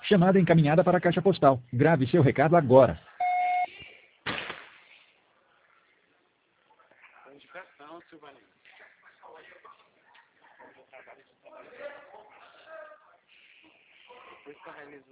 Chamada encaminhada para a caixa postal. Grave seu recado agora. Indicação, Silvaninho. Depois que eu realizo